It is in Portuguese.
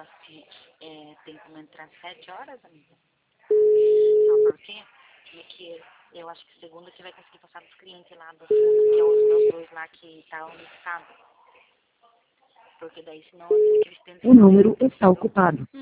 ela tem como entrar às 7 horas, amiga. Sabe por quê? Porque eu acho que segunda que vai conseguir passar dos clientes lá do fundo, que é os meus dois lá que estavam no estado. Porque daí senão eles tentam. O número está ocupado.